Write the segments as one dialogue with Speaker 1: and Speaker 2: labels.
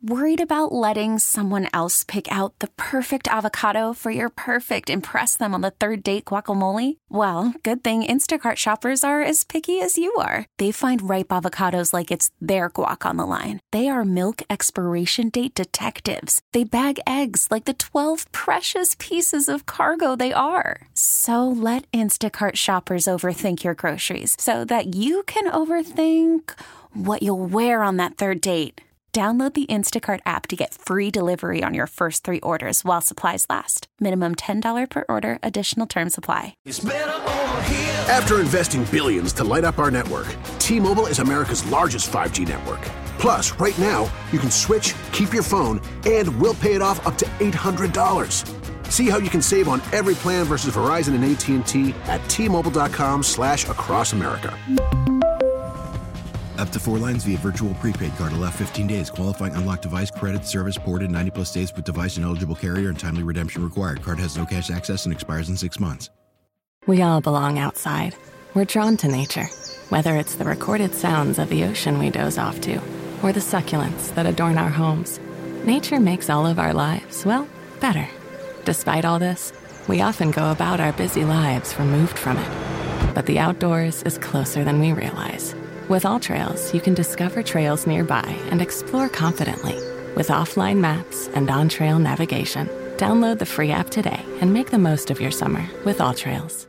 Speaker 1: Worried about letting someone else pick out the perfect avocado for your perfect impress them on the third date guacamole? Well, good thing Instacart shoppers are as picky as you are. They find ripe avocados like it's their guac on the line. They are milk expiration date detectives. They bag eggs like the 12 precious pieces of cargo they are. So let Instacart shoppers overthink your groceries so that you can overthink what you'll wear on that third date. Download the Instacart app to get free delivery on your first 3 orders while supplies last. Minimum $10 per order. Additional terms apply.
Speaker 2: After investing billions to light up our network, T-Mobile is America's largest 5G network. Plus, right now, you can switch, keep your phone, and we'll pay it off up to $800. See how you can save on every plan versus Verizon and AT&T at T-Mobile.com/across America.
Speaker 3: Up to 4 lines via virtual prepaid card. Allow 15 days. Qualifying unlocked device credit service ported 90+ days with device and eligible carrier and timely redemption required. Card has no cash access and expires in 6 months.
Speaker 4: We all belong outside. We're drawn to nature. Whether it's the recorded sounds of the ocean we doze off to, or the succulents that adorn our homes, nature makes all of our lives, well, better. Despite all this, we often go about our busy lives removed from it. But the outdoors is closer than we realize. With AllTrails, you can discover trails nearby and explore confidently. With offline maps and on-trail navigation, download the free app today and make the most of your summer with AllTrails.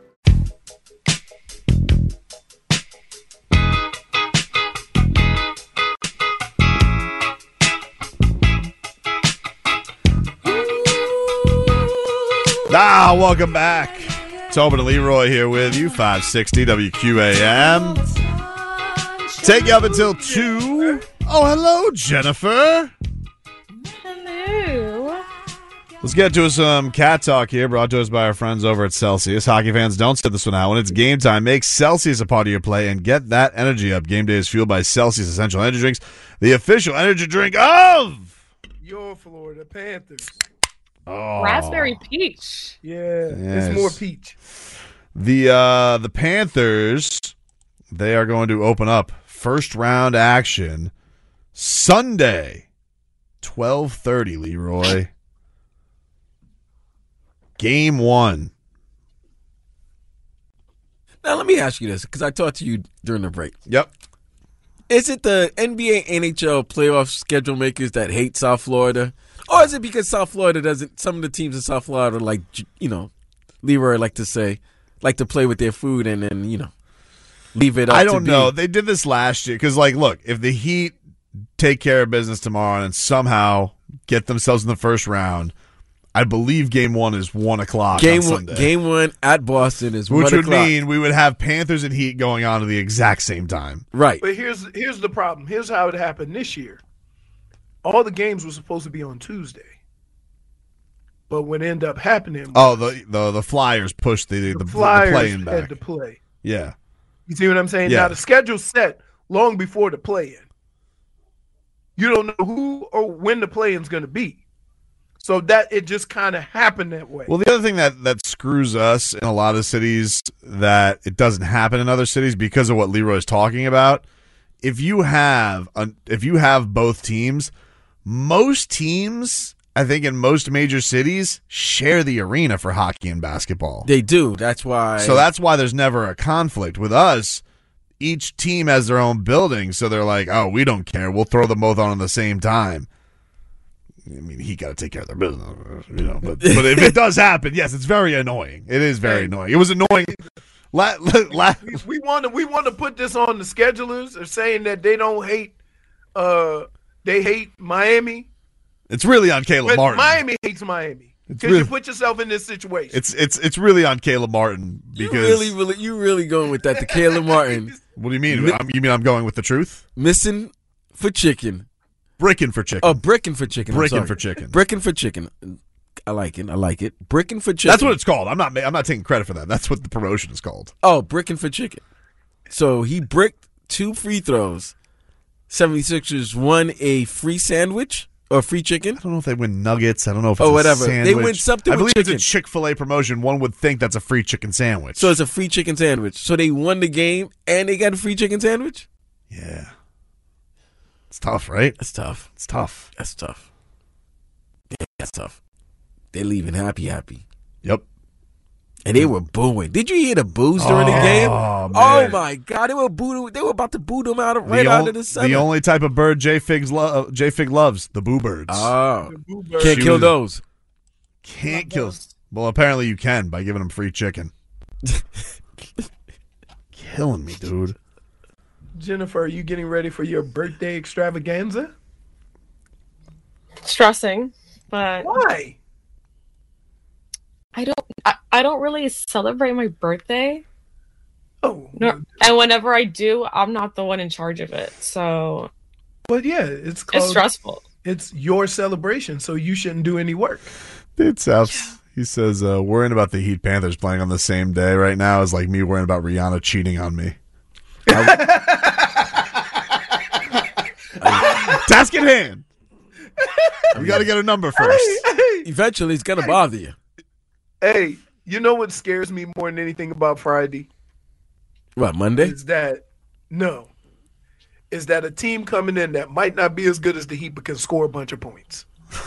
Speaker 5: Welcome back. Tobin and Leroy here with you, 560 WQAM. Take you up until 2. Oh, hello, Jennifer.
Speaker 6: Hello.
Speaker 5: Let's get to some cat talk here, brought to us by our friends over at Celsius. Hockey fans, don't sit this one out. When it's game time, make Celsius a part of your play and get that energy up. Game day is fueled by Celsius Essential Energy Drinks, the official energy drink of
Speaker 7: your Florida Panthers.
Speaker 5: Oh.
Speaker 6: Raspberry peach.
Speaker 7: Yeah,
Speaker 5: yes.
Speaker 7: It's more peach.
Speaker 5: The Panthers, they are going to open up first round action Sunday, 12:30, Leroy. Game 1.
Speaker 8: Now, let me ask you this, because I talked to you during the break.
Speaker 5: Yep.
Speaker 8: Is it the NBA, NHL playoff schedule makers that hate South Florida? Or is it because South Florida doesn't, some of the teams in South Florida, like, Leroy like to play with their food and then, leave it up
Speaker 5: I don't
Speaker 8: to
Speaker 5: know.
Speaker 8: be.
Speaker 5: They did this last year because, look, if the Heat take care of business tomorrow and somehow get themselves in the first round, I believe Game 1 is 1 o'clock on Sunday.
Speaker 8: Game 1 at Boston is 1 o'clock.
Speaker 5: Which would mean we would have Panthers and Heat going on at the exact same time.
Speaker 8: Right.
Speaker 7: But here's the problem. Here's how it happened this year. All the games were supposed to be on Tuesday. But what ended up happening
Speaker 5: was the Flyers pushed the play-in back.
Speaker 7: had to play.
Speaker 5: Yeah.
Speaker 7: You see what I'm saying?
Speaker 5: Yeah.
Speaker 7: Now, the schedule's set long before the play-in. You don't know who or when the play-in's going to be. So that it just kind of happened that way.
Speaker 5: Well, the other thing that screws us in a lot of cities that it doesn't happen in other cities because of what Leroy's talking about, if you have both teams, most teams, I think in most major cities, share the arena for hockey and basketball.
Speaker 8: They do. That's why.
Speaker 5: So that's why there's never a conflict. With us, each team has their own building, so they're like, oh, we don't care. We'll throw them both on at the same time. I mean, he got to take care of their business, But if it does happen, yes, it's very annoying. It is very annoying. It was annoying.
Speaker 7: We want to put this on the schedulers. They're saying that they don't hate. They hate Miami.
Speaker 5: It's really on Caleb Martin.
Speaker 7: Miami hates Miami because you put yourself in this situation.
Speaker 5: It's really on Caleb Martin because
Speaker 8: you really going with that to Caleb Martin.
Speaker 5: What do you mean? You mean I'm going with the truth?
Speaker 8: Missing for chicken.
Speaker 5: Bricking for chicken.
Speaker 8: Oh, bricking for chicken.
Speaker 5: Bricking for chicken.
Speaker 8: Bricking for chicken. I like it. Bricking for chicken.
Speaker 5: That's what it's called. I'm not taking credit for that. That's what the promotion is called.
Speaker 8: Oh, bricking for chicken. So he bricked 2 free throws. 76ers won a free sandwich or free chicken.
Speaker 5: I don't know if they win nuggets. I don't know if it's
Speaker 8: whatever.
Speaker 5: a sandwich.
Speaker 8: They win something
Speaker 5: I believe
Speaker 8: with chicken.
Speaker 5: it's a Chick-fil-A promotion. One would think that's a free chicken sandwich.
Speaker 8: So it's a free chicken sandwich. So they won the game and they got a free chicken sandwich?
Speaker 5: Yeah. It's tough, right?
Speaker 8: That's tough.
Speaker 5: It's tough.
Speaker 8: That's tough. Yeah, that's tough. They're leaving happy.
Speaker 5: Yep.
Speaker 8: And they were booing. Did you hear the boos during the game?
Speaker 5: Man.
Speaker 8: Oh my God, they were booing. They were about to boo them out of the center.
Speaker 5: The only type of bird J-Fig loves, the boo birds.
Speaker 8: Oh,
Speaker 7: Boo-bird.
Speaker 8: can't kill those.
Speaker 5: Can't kill. Well, apparently you can by giving them free chicken. Killing me, dude.
Speaker 7: Jennifer, are you getting ready for your birthday extravaganza?
Speaker 6: Stressing, but
Speaker 7: Why?
Speaker 6: I don't really celebrate my birthday.
Speaker 7: Oh,
Speaker 6: And whenever I do, I'm not the one in charge of it. So
Speaker 7: but yeah, it's
Speaker 6: it's stressful.
Speaker 7: It's your celebration, so you shouldn't do any work.
Speaker 5: Dude, Saps, he says, worrying about the Heat Panthers playing on the same day right now is like me worrying about Rihanna cheating on me. Task at hand. We got to get a number first.
Speaker 8: Eventually, it's gonna bother you.
Speaker 7: Hey, you know what scares me more than anything about Friday?
Speaker 8: What, Monday?
Speaker 7: Is that a team coming in that might not be as good as the Heat but can score a bunch of points.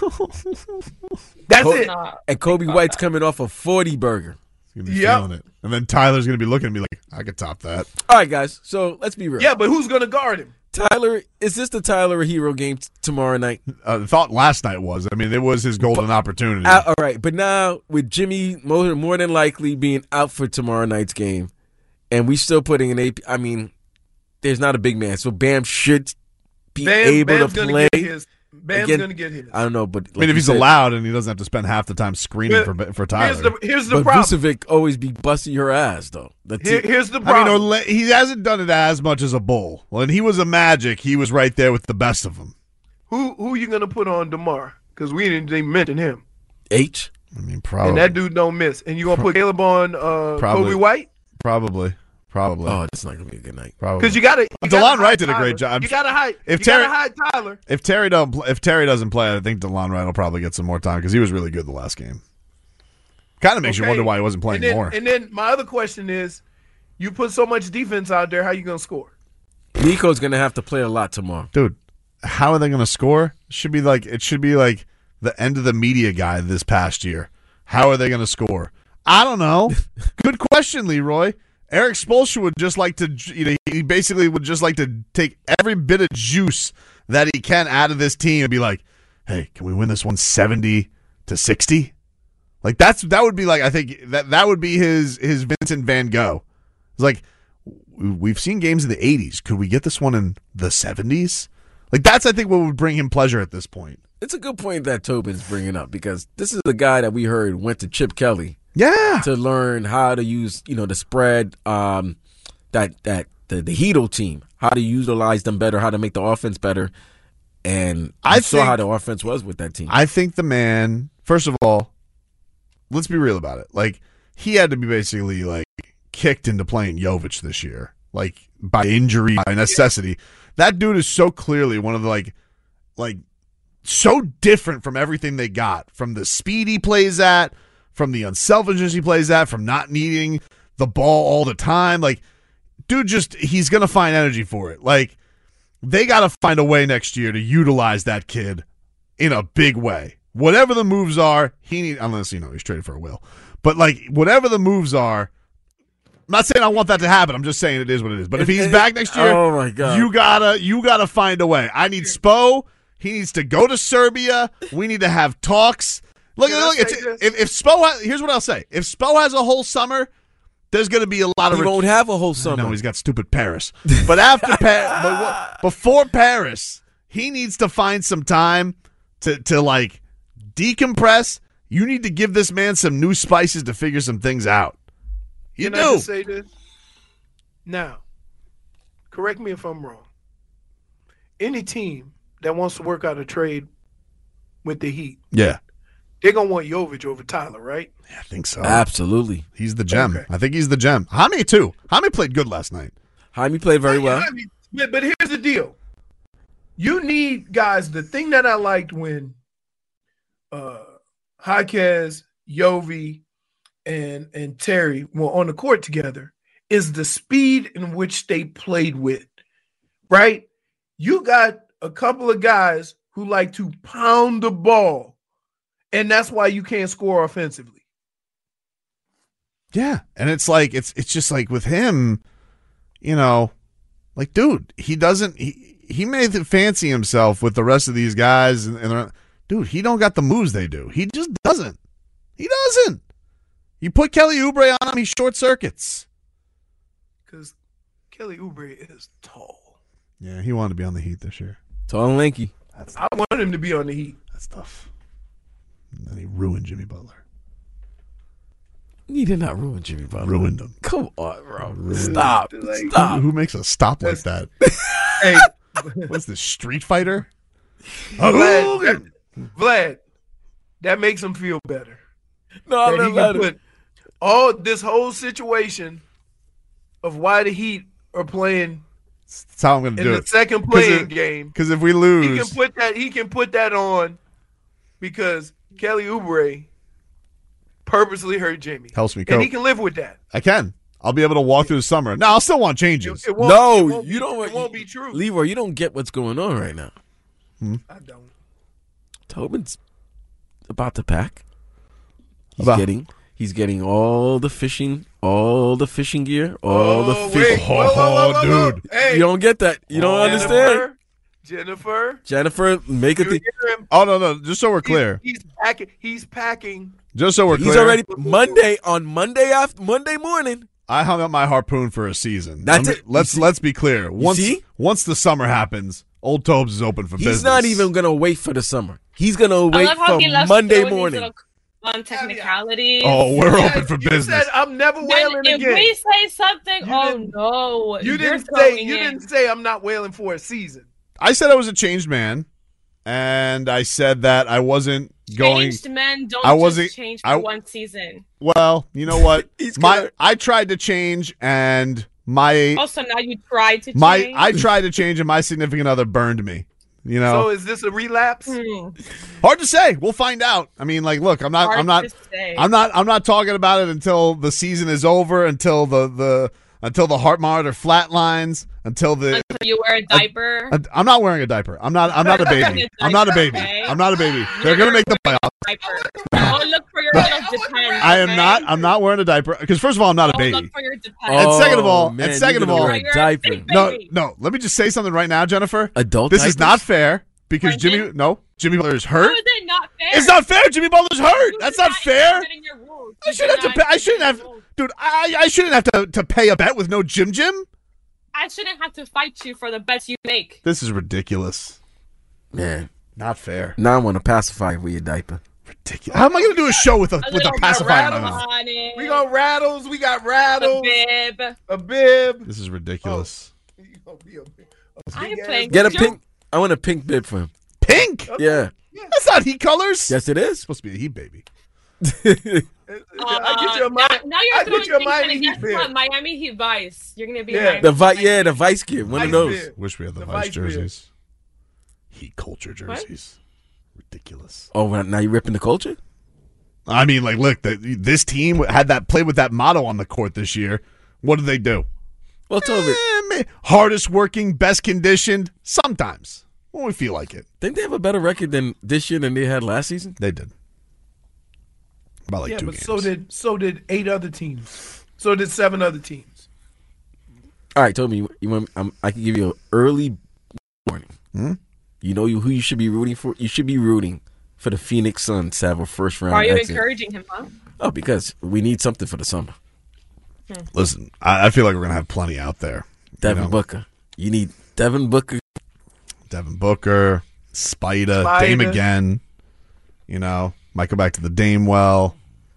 Speaker 7: That's it.
Speaker 8: And Kobe White's coming off a 40 burger.
Speaker 5: He's gonna be feeling it. And then Tyler's going to be looking at me like, I could top that.
Speaker 8: All right, guys. So let's be real.
Speaker 7: Yeah, but who's going to guard him?
Speaker 8: Tyler, is this the Tyler Hero game tomorrow night?
Speaker 5: The thought last night was, I mean, it was his golden opportunity.
Speaker 8: All right, but now with Jimmy more than likely being out for tomorrow night's game, and we still putting an AP, I mean, there's not a big man, so Bam should be able
Speaker 7: Bam's
Speaker 8: to
Speaker 7: gonna
Speaker 8: play.
Speaker 7: get his. Bam's going to get his.
Speaker 8: I don't know, but
Speaker 5: I mean, if he's allowed and he doesn't have to spend half the time screening for Tyler.
Speaker 7: Here's the
Speaker 8: but
Speaker 7: problem.
Speaker 8: Vucevic always be busting your ass, though.
Speaker 7: Here's the problem.
Speaker 5: I mean, he hasn't done it as much as a Bull. When he was a Magic, he was right there with the best of them.
Speaker 7: Who you going to put on DeMar? Because we didn't even mention him.
Speaker 8: H?
Speaker 5: I mean, probably.
Speaker 7: And that dude don't miss. And you going to put Caleb on Kobe White?
Speaker 5: Probably.
Speaker 8: Oh, that's not gonna be a good night.
Speaker 5: Probably.
Speaker 7: Because you got to.
Speaker 5: DeLon Wright did a great job.
Speaker 7: You got to hide.
Speaker 5: If
Speaker 7: you got to hide Tyler.
Speaker 5: If Terry doesn't play, I think DeLon Wright will probably get some more time because he was really good the last game. Kind of makes you wonder why he wasn't playing more.
Speaker 7: And then my other question is, you put so much defense out there, how you gonna score?
Speaker 8: Nico's gonna have to play a lot tomorrow,
Speaker 5: dude. How are they gonna score? It should be like the end of the media guide this past year. How are they gonna score? I don't know. Good question, Leroy. Eric Spoelstra would just like to, he basically would just like to take every bit of juice that he can out of this team and be like, hey, can we win this one 70-60? Like that would be like, I think that would be his Vincent Van Gogh. It's like, we've seen games in the 80s. Could we get this one in the 70s? Like that's, I think, what would bring him pleasure at this point.
Speaker 8: It's a good point that Tobin's bringing up because this is the guy that we heard went to Chip Kelly.
Speaker 5: Yeah,
Speaker 8: to learn how to use, the spread, the Hedo team, how to utilize them better, how to make the offense better, and I saw how the offense was with that team.
Speaker 5: I think the man, first of all, let's be real about it. Like he had to be basically like kicked into playing Jovic this year, like by injury, by necessity. That dude is so clearly one of the like so different from everything they got, from the speed he plays at. From the unselfishness he plays at, from not needing the ball all the time. Like, dude, he's going to find energy for it. Like, they got to find a way next year to utilize that kid in a big way. Whatever the moves are, unless, he's traded for a will. But, like, whatever the moves are, I'm not saying I want that to happen. I'm just saying it is what it is. But if he's back next year,
Speaker 8: oh my God,
Speaker 5: you gotta find a way. I need Spo. He needs to go to Serbia. We need to have talks. Look, if Spo here's what I'll say. If Spo has a whole summer, there's going to be a lot of...
Speaker 8: He won't have a whole summer.
Speaker 5: No, he's got stupid Paris. But before Paris, he needs to find some time to like decompress. You need to give this man some new spices to figure some things out.
Speaker 7: Can I just say this? Now, correct me if I'm wrong. Any team that wants to work out a trade with the Heat,
Speaker 5: yeah,
Speaker 7: they're going to want Jovic over Tyler, right?
Speaker 5: Yeah, I think so.
Speaker 8: Absolutely.
Speaker 5: He's the gem.
Speaker 7: Okay.
Speaker 5: I think he's the gem. Jaime, too. Jaime played good last night.
Speaker 8: Jaime played very well.
Speaker 7: But here's the deal. You need, guys, the thing that I liked when Jaquez, Yovi, and Terry were on the court together is the speed in which they played with, right? You got a couple of guys who like to pound the ball, and that's why you can't score offensively.
Speaker 5: Yeah, and it's like it's just like with him, like dude, he doesn't he may fancy himself with the rest of these guys, and dude, he don't got the moves they do. He just doesn't. He doesn't. You put Kelly Oubre on him, he short circuits.
Speaker 7: Because Kelly Oubre is tall.
Speaker 5: Yeah, he wanted to be on the Heat this year.
Speaker 8: Tall and lanky.
Speaker 7: I want him to be on the Heat.
Speaker 5: That's tough. And then he ruined Jimmy Butler.
Speaker 8: He did not ruin Jimmy Butler.
Speaker 5: Ruined him.
Speaker 8: Come on, bro. Stop. Stop.
Speaker 5: Who makes a stop like that?
Speaker 7: Hey,
Speaker 5: what's this, Street Fighter?
Speaker 7: Vlad, that makes him feel better.
Speaker 8: No, I'm not mad at
Speaker 7: all this whole situation of why the Heat are playing
Speaker 5: That's how I'm going to do
Speaker 7: in
Speaker 5: it.
Speaker 7: the second playing game.
Speaker 5: Because if we lose,
Speaker 7: he can put that on because Kelly Oubre purposely hurt Jimmy.
Speaker 5: Helps me cope.
Speaker 7: And he can live with that.
Speaker 5: I can. I'll be able to walk through the summer. Now, I'll still want changes.
Speaker 7: It won't be true.
Speaker 8: Leroy, you don't get what's going on right now.
Speaker 7: I don't.
Speaker 8: Tobin's about to pack. He's getting all the fishing gear, all the fishing.
Speaker 5: Dude.
Speaker 7: Hey,
Speaker 8: you don't get that. You don't understand.
Speaker 7: Jennifer,
Speaker 8: make it.
Speaker 5: Oh no! Just so we're clear,
Speaker 7: he's packing.
Speaker 5: Just so we're clear,
Speaker 8: he's already Monday morning.
Speaker 5: I hung up my harpoon for a season.
Speaker 8: That's it.
Speaker 5: Let's be clear. Once the summer happens, Old Tobes is open for business.
Speaker 8: He's not even gonna wait for the summer. He's gonna wait for Monday morning.
Speaker 6: On technicalities.
Speaker 5: Oh, we're open for business.
Speaker 7: You said I'm never wailing again.
Speaker 6: If we say something, no.
Speaker 7: You didn't say I'm not wailing for a season.
Speaker 5: I said I was a changed man, and I said that I wasn't going.
Speaker 6: Changed men don't just change for one season.
Speaker 5: Well, you know what? I tried to change, and
Speaker 6: also now you tried to change.
Speaker 5: I tried to change, and my significant other burned me.
Speaker 7: So is this a relapse?
Speaker 5: Hard to say. We'll find out. I mean, like, look, I'm not talking about it until the season is over, until the heart monitor flatlines, until
Speaker 6: you wear a diaper.
Speaker 5: I'm not wearing a diaper. I'm not a baby. I'm not a baby. I'm not a baby. They're gonna make the playoffs.
Speaker 6: Don't look for your little depends.
Speaker 5: I'm not wearing a diaper because first of all, I'm not a baby.
Speaker 6: Look for your depends.
Speaker 5: And second of all,
Speaker 8: diaper.
Speaker 5: No. Let me just say something right now, Jennifer.
Speaker 8: Adult.
Speaker 5: This is not fair because Jimmy Butler is hurt.
Speaker 6: How is it not fair?
Speaker 5: It's not fair. Jimmy Butler's hurt. That's not fair. I shouldn't have. Dude, I shouldn't have to pay a bet with no Jim.
Speaker 6: I shouldn't have to fight you for the bets you make.
Speaker 5: This is ridiculous.
Speaker 8: Man,
Speaker 5: not fair.
Speaker 8: Now I want to pacify with your diaper.
Speaker 5: Ridiculous. How am I going to do a show with a pacifier in my mouth?
Speaker 7: We got rattles. We got rattles.
Speaker 6: A
Speaker 7: bib.
Speaker 5: This is ridiculous.
Speaker 6: I am playing.
Speaker 8: Get a pink. I want a pink bib for him.
Speaker 5: Pink?
Speaker 7: Okay.
Speaker 8: Yeah.
Speaker 5: That's not Heat colors.
Speaker 8: Yes, it is.
Speaker 5: It's supposed to be a Heat baby.
Speaker 7: Now
Speaker 6: you're throwing things
Speaker 7: Miami
Speaker 6: Heat
Speaker 7: bib.
Speaker 6: Miami Heat Vice. You're gonna be
Speaker 8: the Vice kid. One of those.
Speaker 7: Bib.
Speaker 5: Wish we had the Vice jerseys. Heat culture jerseys. What? Ridiculous.
Speaker 8: Oh, now you're ripping the culture?
Speaker 5: I mean, like, look, this team had played with that motto on the court this year. What did they do?
Speaker 8: Well, Toby,
Speaker 5: hardest working, best conditioned. Sometimes when we feel like it.
Speaker 8: Didn't they have a better record this year than they had last season?
Speaker 5: They did. About 2 games.
Speaker 7: So did 8 other teams. So did 7 other teams.
Speaker 8: All right, Toby, I can give you an early warning. You know who you should be rooting for? You should be rooting for the Phoenix Suns to have a first round.
Speaker 6: Are you
Speaker 8: exit.
Speaker 6: encouraging him, huh?
Speaker 8: Oh, because we need something for the summer.
Speaker 5: Listen, I feel like we're going to have plenty out there.
Speaker 8: Devin Booker. You need Devin Booker.
Speaker 5: Spida, Dame again. Might go back to the Dame well.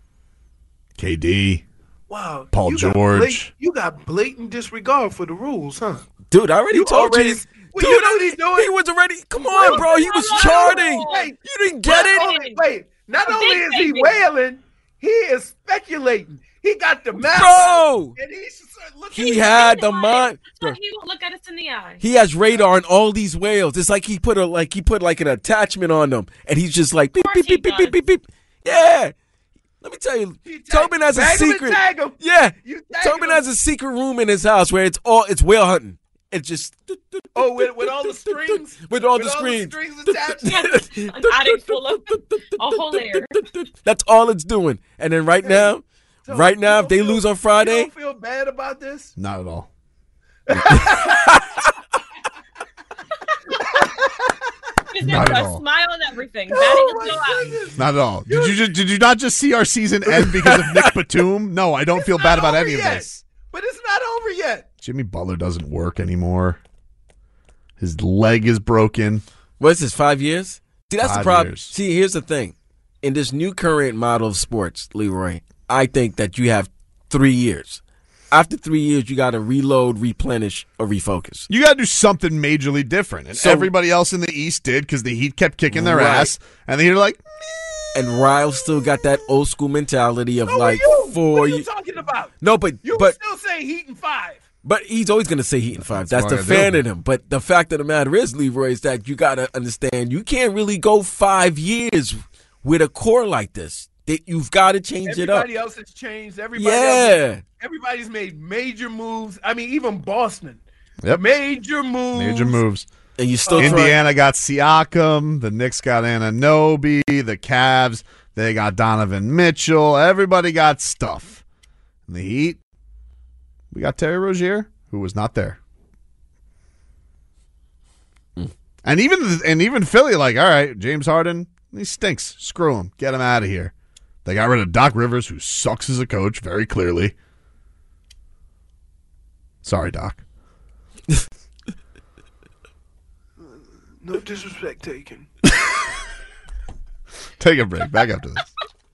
Speaker 5: KD.
Speaker 7: Wow.
Speaker 5: Paul George.
Speaker 7: You got blatant disregard for the rules, huh?
Speaker 8: Dude, I already told you.
Speaker 7: Dude, you know what he's doing?
Speaker 8: He was already. Come on, bro. He was charting. You didn't get it?
Speaker 7: Wait. Not only is he wailing, he is speculating. He got the map.
Speaker 8: Bro.
Speaker 7: And
Speaker 8: he had the mind.
Speaker 6: He won't look at us in the eye.
Speaker 8: He has radar on all these whales. It's like he put an attachment on them, and he's just like beep beep beep beep beep beep beep. Yeah. Let me tell you, Tobin has a secret. Yeah, Tobin has a secret room in his house where it's whale hunting. It's just
Speaker 7: with all the strings,
Speaker 8: with all the strings
Speaker 7: attached.
Speaker 6: An attic full of a whole layer.
Speaker 8: That's all it's doing. And then right now, if they lose on Friday,
Speaker 7: you don't feel bad about this?
Speaker 5: Not at all.
Speaker 6: There's a smile and everything.
Speaker 5: Not at all. Did you not just see our season end because of Nick Batum? No, I don't feel bad about any of this.
Speaker 7: But it's not over yet.
Speaker 5: Jimmy Butler doesn't work anymore. His leg is broken.
Speaker 8: What's this, 5 years? See, that's the problem.
Speaker 5: 5 years.
Speaker 8: See, here's the thing. In this new current model of sports, Leroy, I think that you have 3 years. After 3 years, you got to reload, replenish, or refocus.
Speaker 5: You got to do something majorly different. And everybody else in the East did because the Heat kept kicking their ass. And the Heat are like,
Speaker 8: and Riles still got that old school mentality of
Speaker 7: What are you talking about?
Speaker 8: No, but
Speaker 7: still say Heat in 5.
Speaker 8: But he's always going to say Heat in 5. That's the fan in him. But the fact of the matter is, Leroy, is that you got to understand you can't really go 5 years with a core like this. You've got to change it up.
Speaker 7: Everybody else has changed. Everybody's made major moves. I mean, even Boston.
Speaker 5: Yep.
Speaker 7: Major moves.
Speaker 8: And you still
Speaker 5: Indiana got Siakam. The Knicks got Anunoby. The Cavs, they got Donovan Mitchell. Everybody got stuff. And the Heat, we got Terry Rozier, who was not there. And even Philly, like, all right, James Harden, he stinks. Screw him. Get him out of here. They got rid of Doc Rivers, who sucks as a coach, very clearly. Sorry, Doc.
Speaker 7: No disrespect taken.
Speaker 5: Take a break. Back after this.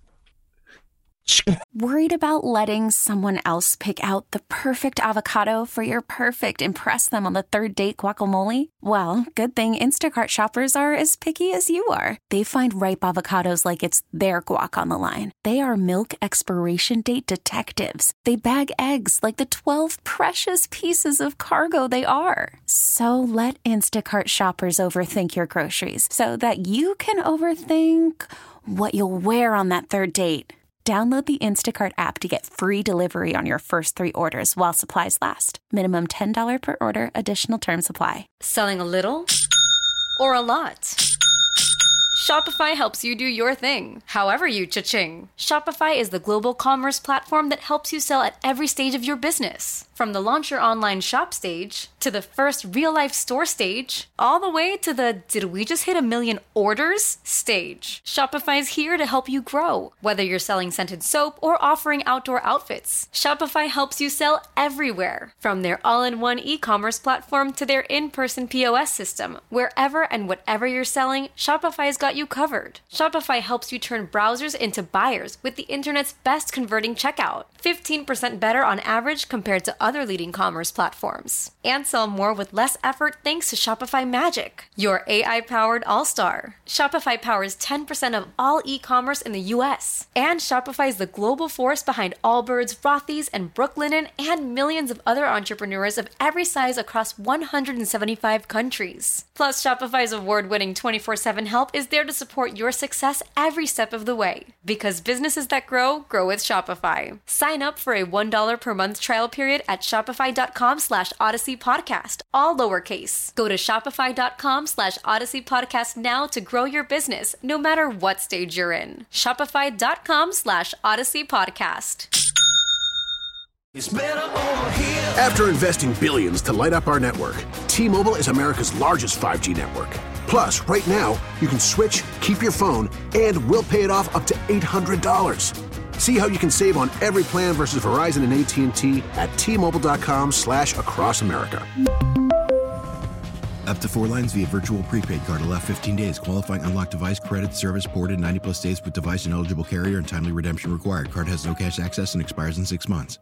Speaker 1: Worried about letting someone else pick out the perfect avocado for your perfect impress them on the third date guacamole? Well, good thing Instacart shoppers are as picky as you are. They find ripe avocados like it's their guac on the line. They are milk expiration date detectives. They bag eggs like the 12 precious pieces of cargo they are. So let Instacart shoppers overthink your groceries so that you can overthink what you'll wear on that third date. Download the Instacart app to get free delivery on your first 3 orders while supplies last. Minimum $10 per order. Additional terms apply.
Speaker 9: Selling a little or a lot? Shopify helps you do your thing, however you cha-ching. Shopify is the global commerce platform that helps you sell at every stage of your business. From the launch your online shop stage, to the first real-life store stage, all the way to the did we just hit 1 million orders stage. Shopify is here to help you grow. Whether you're selling scented soap or offering outdoor outfits, Shopify helps you sell everywhere. From their all-in-one e-commerce platform to their in-person POS system, wherever and whatever you're selling, Shopify's got you covered. Shopify helps you turn browsers into buyers with the internet's best converting checkout. 15% better on average compared to other leading commerce platforms. And sell more with less effort thanks to Shopify Magic, your AI-powered all-star. Shopify powers 10% of all e-commerce in the U.S. And Shopify is the global force behind Allbirds, Rothy's, and Brooklinen, and millions of other entrepreneurs of every size across 175 countries. Plus, Shopify's award-winning 24/7 help is there to support your success every step of the way. Because businesses that grow, grow with Shopify. Sign up for a $1 per month trial period at shopify.com/Odyssey Podcast, all lowercase. Go to shopify.com/Odyssey Podcast now to grow your business, no matter what stage you're in. Shopify.com/Odyssey Podcast.
Speaker 2: After investing billions to light up our network, T-Mobile is America's largest 5G network. Plus, right now, you can switch, keep your phone, and we'll pay it off up to $800. See how you can save on every plan versus Verizon and AT&T at T-Mobile.com/across America.
Speaker 3: Up to 4 lines via virtual prepaid card. Allow 15 days. Qualifying unlocked device credit service ported 90-plus days with device and eligible carrier and timely redemption required. Card has no cash access and expires in 6 months.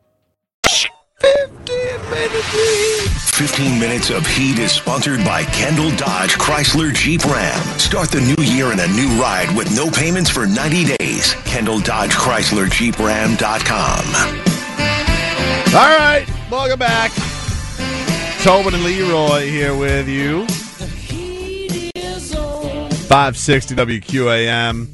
Speaker 10: 15 Minutes of Heat is sponsored by Kendall Dodge Chrysler Jeep Ram. Start the new year in a new ride with no payments for 90 days. Kendall Dodge Chrysler Jeep Ram.com.
Speaker 5: All right, welcome back. Tobin and Leroy here with you. 560 WQAM.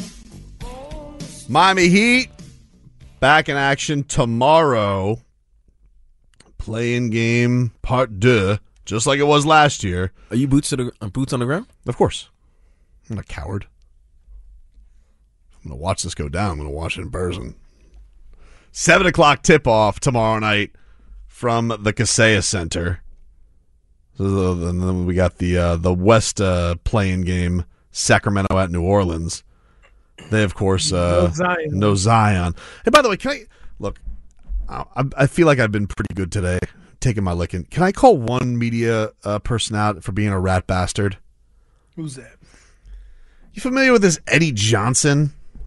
Speaker 5: Miami Heat back in action tomorrow. Play-in game part 2 just like it was last year.
Speaker 8: Are you boots on the ground?
Speaker 5: Of course. I'm not a coward. I'm going to watch this go down. I'm going to watch it in person. 7 o'clock tip-off tomorrow night from the Kaseya Center. So then we got the West playing game, Sacramento at New Orleans. They, of course, no Zion. Hey, by the way, can I look? I feel like I've been pretty good today, taking my licking. Can I call one media person out for being a rat bastard?
Speaker 7: Who's that?
Speaker 5: You familiar with this Eddie Johnson?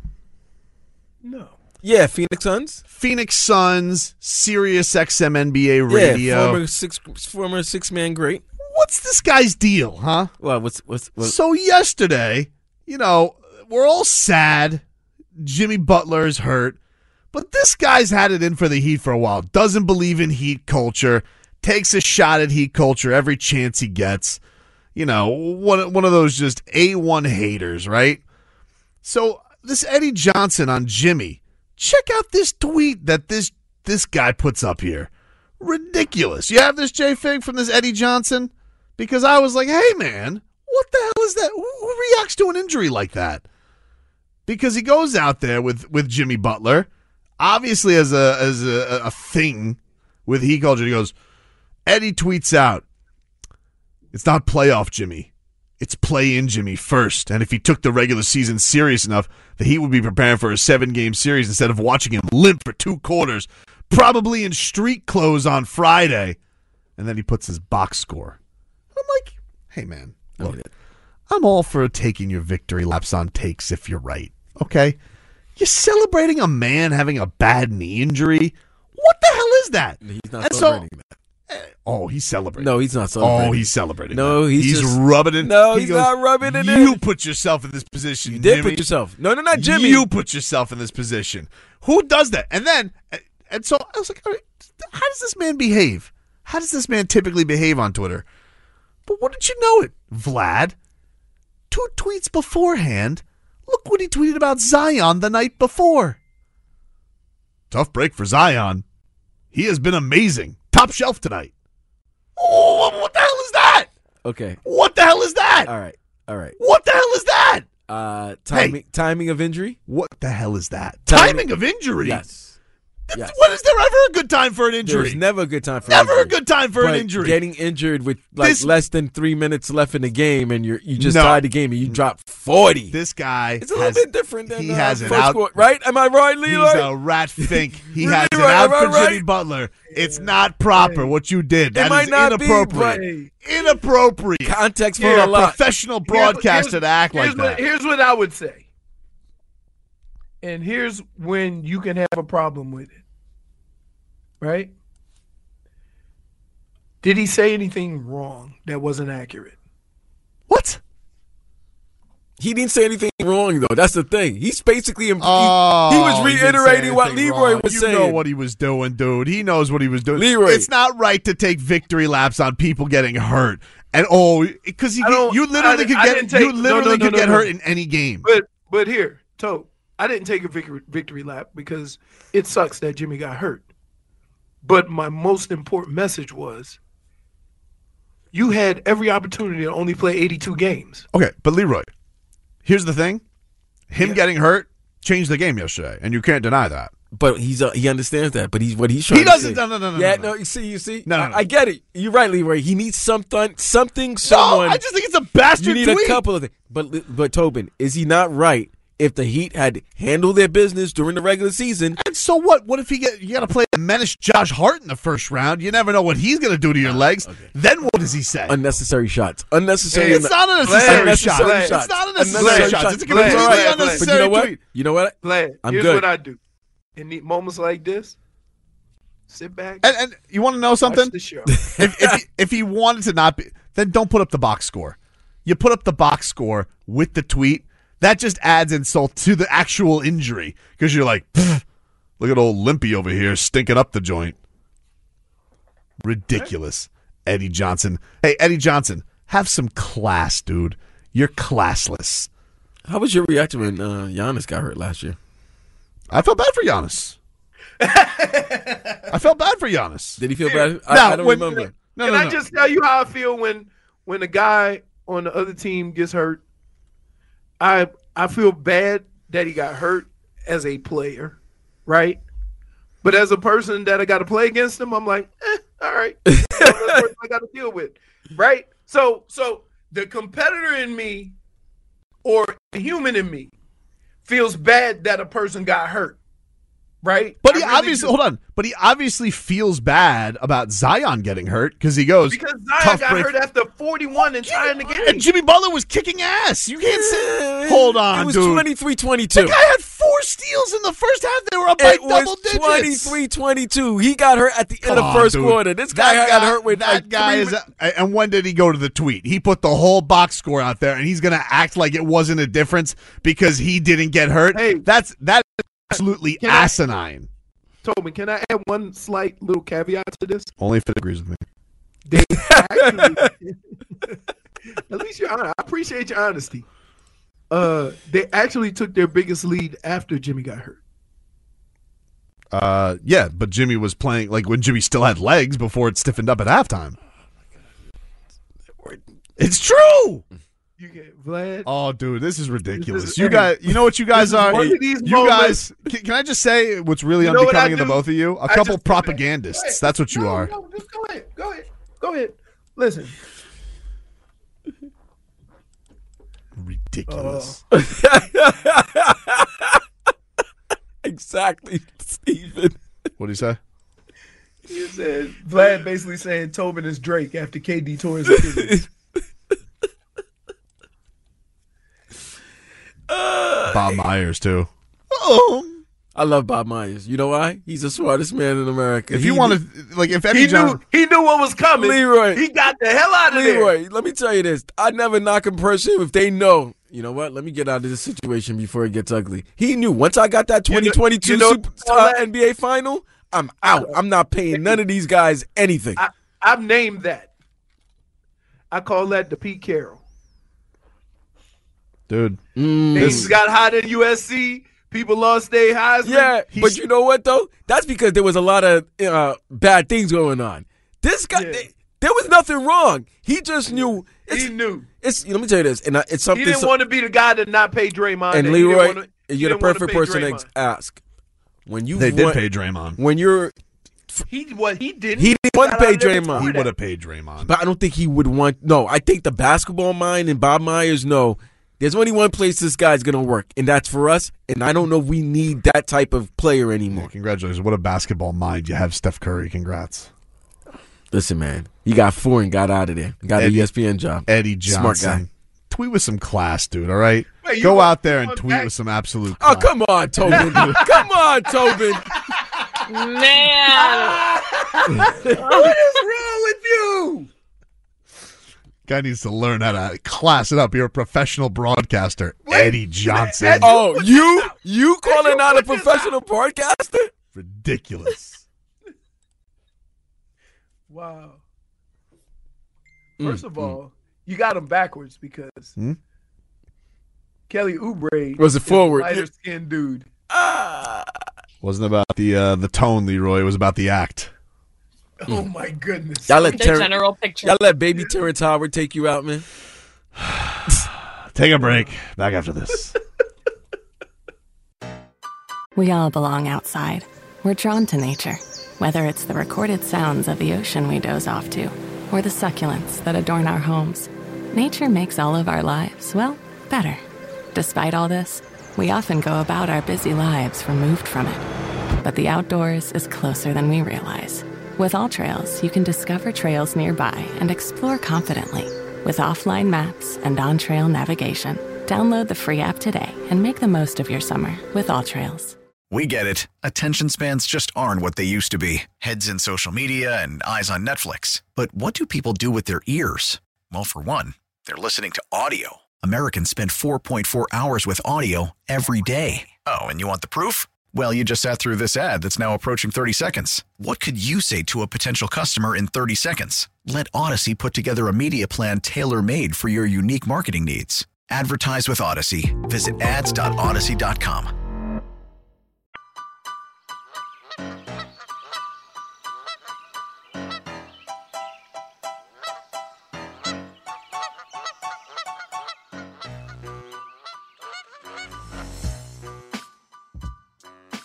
Speaker 7: No.
Speaker 8: Yeah, Phoenix Suns.
Speaker 5: Phoenix Suns, Sirius XM NBA radio.
Speaker 8: Yeah, former six-man great.
Speaker 5: What's this guy's deal, huh?
Speaker 8: Well, what's
Speaker 5: So yesterday, we're all sad. Jimmy Butler's hurt. But this guy's had it in for the Heat for a while. Doesn't believe in Heat culture. Takes a shot at Heat culture every chance he gets. One of those just A1 haters, right? So this Eddie Johnson on Jimmy. Check out this tweet that this guy puts up here. Ridiculous. You have this J-Fig from this Eddie Johnson? Because I was like, hey, man, what the hell is that? Who reacts to an injury like that? Because he goes out there with Jimmy Butler, obviously as a thing with Heat culture. He goes, Eddie tweets out, it's not playoff Jimmy. It's play-in Jimmy first. And if he took the regular season serious enough, the Heat would be preparing for a 7-game series instead of watching him limp for 2 quarters, probably in street clothes on Friday. And then he puts his box score. I'm like, hey, man, look, I'm all for taking your victory laps on takes if you're right, okay? You're celebrating a man having a bad knee injury? What the hell is that?
Speaker 8: He's not celebrating that.
Speaker 5: Oh, he's celebrating.
Speaker 8: No, he's not celebrating.
Speaker 5: Oh, he's celebrating.
Speaker 8: No, he's just
Speaker 5: rubbing it.
Speaker 8: No, he's not rubbing it in.
Speaker 5: You put yourself in this position.
Speaker 8: You did
Speaker 5: Jimmy.
Speaker 8: put yourself. No, not Jimmy.
Speaker 5: You put yourself in this position. Who does that? And so I was like, all right, how does this man behave? How does this man typically behave on Twitter? But wouldn't you know it, Vlad? 2 tweets beforehand, look what he tweeted about Zion the night before. Tough break for Zion. He has been amazing. Top shelf tonight. Oh, what the hell is that?
Speaker 8: Okay.
Speaker 5: What the hell is that?
Speaker 8: All right.
Speaker 5: What the hell is that?
Speaker 8: Timing of injury?
Speaker 5: What the hell is that? Timing of injury?
Speaker 8: Yes.
Speaker 5: When is there ever a good time for an injury?
Speaker 8: There's never a good time for
Speaker 5: never a good time for an injury.
Speaker 8: Getting injured with less than 3 minutes left in the game, and you just tied the game, and you drop 40.
Speaker 5: This guy,
Speaker 8: it's a little bit different than
Speaker 5: he has an
Speaker 8: first
Speaker 5: out.
Speaker 8: Quarter, right? Am I right, Leroy?
Speaker 5: He's a rat fink. He has an out for Jimmy Butler. It's not proper what you did. That is inappropriate. Inappropriate.
Speaker 8: Context
Speaker 5: for
Speaker 8: a lot.
Speaker 5: Professional broadcaster to act like that.
Speaker 7: Here's what I would say. And here's when you can have a problem with it. Right? Did he say anything wrong that wasn't accurate?
Speaker 5: What?
Speaker 8: He didn't say anything wrong, though. That's the thing. He's basically he was reiterating what Leroy was saying.
Speaker 5: You know what he was doing, dude. He knows what he was doing.
Speaker 8: Leroy.
Speaker 5: It's not right to take victory laps on people getting hurt. And because you literally could get hurt in any game.
Speaker 7: But here, Tope, I didn't take a victory lap because it sucks that Jimmy got hurt. But my most important message was you had every opportunity to only play 82 games.
Speaker 5: Okay, but Leroy, here's the thing. Him getting hurt changed the game yesterday, and you can't deny that.
Speaker 8: But he understands that. But he's trying to say. He
Speaker 5: doesn't. No.
Speaker 8: Yeah, no. You see.
Speaker 5: No.
Speaker 8: I get it. You're right, Leroy. He needs someone.
Speaker 5: No, I just think it's a bastard tweet.
Speaker 8: You need a couple of things. But Tobin, is he not right? If the Heat had handled their business during the regular season.
Speaker 5: And so what? What if you got to play a menace Josh Hart in the first round? You never know what he's going to do to your legs. Okay. Then what does he say?
Speaker 8: Unnecessary shots. Unnecessary.
Speaker 5: It's not an unnecessary shot. It's not unnecessary shots. It's a completely unnecessary tweet.
Speaker 8: You know what?
Speaker 7: Here's what I do. In moments like this, sit back.
Speaker 5: And you want to know something?
Speaker 7: Watch the show.
Speaker 5: if he wanted to not be, then don't put up the box score. You put up the box score with the tweet. That just adds insult to the actual injury because you're like, look at old Limpy over here stinking up the joint. Ridiculous. Eddie Johnson. Hey, Eddie Johnson, have some class, dude. You're classless.
Speaker 8: How was your reaction when Giannis got hurt last year?
Speaker 5: I felt bad for Giannis. I felt bad for Giannis.
Speaker 8: Did he feel bad?
Speaker 5: I
Speaker 8: don't remember.
Speaker 7: Can I just tell you how I feel when a guy on the other team gets hurt? I feel bad that he got hurt as a player, right? But as a person that I got to play against him, I'm like, all right. That's what I got to deal with, right? So the competitor in me or the human in me feels bad that a person got hurt, right?
Speaker 5: But he obviously feels bad about Zion getting hurt because he goes
Speaker 7: because Zion got hurt after 41 and tying the game.
Speaker 5: And Jimmy Butler was kicking ass. You can't say. Hold on,
Speaker 8: it was
Speaker 5: dude.
Speaker 8: 23-22.
Speaker 5: The guy had 4 steals in the first half. They were up by double digits.
Speaker 8: 23-22. He got hurt at the end of first quarter. This guy got hurt with
Speaker 5: that guy is. And when did he go to the tweet? He put the whole box score out there, and he's going to act like it wasn't a difference because he didn't get hurt.
Speaker 7: Hey,
Speaker 5: that is absolutely asinine.
Speaker 7: Tobin, can I add one slight little caveat to this?
Speaker 5: Only if it agrees with me.
Speaker 7: They actually, at least you're honest. I appreciate your honesty. They actually took their biggest lead after Jimmy got hurt.
Speaker 5: Yeah, but Jimmy was playing like when Jimmy still had legs before it stiffened up at halftime. It's true.
Speaker 7: You get Vlad.
Speaker 5: Oh, dude, this is ridiculous. You know what you guys are? You guys, can I just say what's really unbecoming of the both of you? A couple propagandists. That's what you are.
Speaker 7: No, just go ahead. Listen.
Speaker 5: Ridiculous.
Speaker 8: Exactly, Stephen.
Speaker 5: What did he say?
Speaker 7: He said Vlad basically saying Tobin is Drake after KD tore his Achilles.
Speaker 5: Bob Myers too.
Speaker 8: I love Bob Myers. You know why? He's the smartest man in America.
Speaker 5: If you want to, like, if Eddie Johnson,
Speaker 7: he knew what was coming.
Speaker 8: Leroy,
Speaker 7: he got the hell out of there.
Speaker 8: Leroy, let me tell you this: I never knock a person if they know. You know what? Let me get out of this situation before it gets ugly. He knew once I got that 2022 NBA final, I'm out. I'm not paying none of these guys anything.
Speaker 7: I've named that. I call that the Pete Carroll.
Speaker 5: Dude,
Speaker 7: things got hot at USC. People lost their Heisman.
Speaker 8: Yeah, but you know what though? That's because there was a lot of bad things going on. This guy, there was nothing wrong. He just knew.
Speaker 7: He knew.
Speaker 8: Let me tell you this, and it's something.
Speaker 7: He didn't want to be the guy to not pay Draymond.
Speaker 8: And Leroy, you're the perfect person to ask. When you
Speaker 5: did pay Draymond.
Speaker 8: When you're
Speaker 7: he didn't.
Speaker 8: He didn't want to pay Draymond.
Speaker 5: He would have paid Draymond,
Speaker 8: but I don't think he would want. No, I think the basketball mind and Bob Myers know. There's only one place this guy's going to work, and that's for us. And I don't know if we need that type of player anymore.
Speaker 5: Yeah, congratulations. What a basketball mind you have, Steph Curry. Congrats.
Speaker 8: Listen, man. He got 4 and got out of there. Got an ESPN job.
Speaker 5: Eddie Johnson.
Speaker 8: Smart guy.
Speaker 5: Tweet with some class, dude, all right? Go out there and tweet with some absolute class.
Speaker 8: Oh, come on, Tobin. Come on, Tobin.
Speaker 6: Man.
Speaker 7: What is wrong with you?
Speaker 5: Guy needs to learn how to class it up. You're a professional broadcaster, Eddie Johnson.
Speaker 8: Oh, you calling out a professional broadcaster?
Speaker 5: Ridiculous.
Speaker 7: Wow. First of all, you got him backwards because Kelly Oubre
Speaker 8: was a forward,
Speaker 7: lighter skinned dude.
Speaker 5: Wasn't about the tone, Leroy. It was about the act.
Speaker 7: Oh my goodness!
Speaker 8: Y'all let
Speaker 6: general picture.
Speaker 8: Y'all let baby Terrence Howard take you out, man.
Speaker 5: Take a break. Back after this.
Speaker 4: We all belong outside. We're drawn to nature, whether it's the recorded sounds of the ocean we doze off to, or the succulents that adorn our homes. Nature makes all of our lives, well, better. Despite all this, we often go about our busy lives removed from it. But the outdoors is closer than we realize. With AllTrails, you can discover trails nearby and explore confidently. With offline maps and on-trail navigation, download the free app today and make the most of your summer with AllTrails.
Speaker 11: We get it. Attention spans just aren't what they used to be. Heads in social media and eyes on Netflix. But what do people do with their ears? Well, for one, they're listening to audio. Americans spend 4.4 hours with audio every day. Oh, and you want the proof? Well, you just sat through this ad that's now approaching 30 seconds. What could you say to a potential customer in 30 seconds? Let Odyssey put together a media plan tailor-made for your unique marketing needs. Advertise with Odyssey. Visit ads.odyssey.com.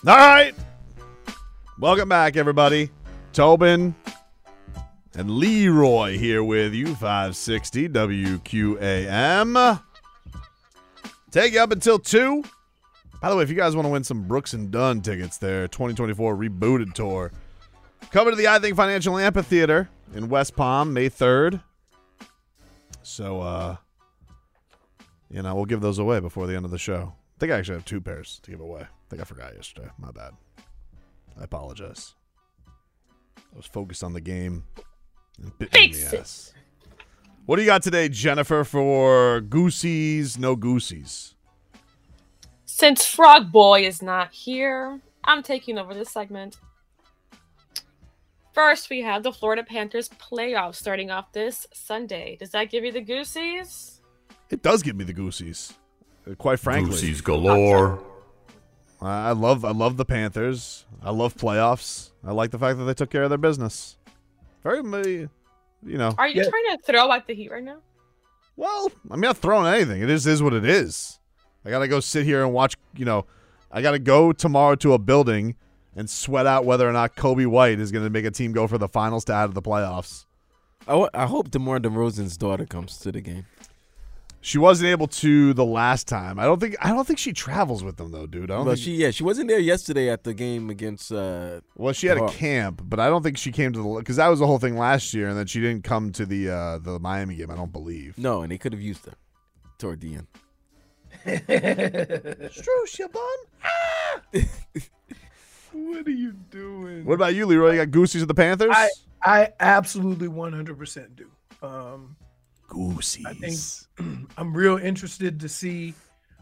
Speaker 5: All right. Welcome back, everybody. Tobin and Leroy here with you, 560 WQAM. Take you up until 2. By the way, if you guys want to win some Brooks and Dunn tickets, their 2024 Rebooted Tour, coming to the I Think Financial Amphitheater in West Palm, May 3rd. So, we'll give those away before the end of the show. I think I actually have 2 pairs to give away. I think I forgot yesterday. My bad. I apologize. I was focused on the game. And bit me in the ass. What do you got today, Jennifer, for Goosies, no Goosies?
Speaker 6: Since Frog Boy is not here, I'm taking over this segment. First, we have the Florida Panthers playoffs starting off this Sunday. Does that give you the Goosies?
Speaker 5: It does give me the Goosies. Quite frankly.
Speaker 12: Goosies galore.
Speaker 5: I love the Panthers. I love playoffs. I like the fact that they took care of their business. Are you
Speaker 6: trying to throw at the Heat right now?
Speaker 5: Well, I'm not throwing anything. It is what it is. I got to go sit here and watch, I got to go tomorrow to a building and sweat out whether or not Kobe White is going to make a team go for the finals to add to the playoffs.
Speaker 8: I hope DeMar DeRozan's daughter comes to the game.
Speaker 5: She wasn't able to the last time. I don't think she travels with them though, dude.
Speaker 8: She wasn't there yesterday at the game against.
Speaker 5: She had a camp, but I don't think she came to because that was the whole thing last year, and then she didn't come to the Miami game. I don't believe.
Speaker 8: No, and they could have used her toward the end.
Speaker 7: Strush, bun. What are you doing?
Speaker 5: What about you, Leroy? You got Goosies of the Panthers?
Speaker 7: I absolutely 100% do.
Speaker 5: Goosies.
Speaker 7: I think I'm real interested to see,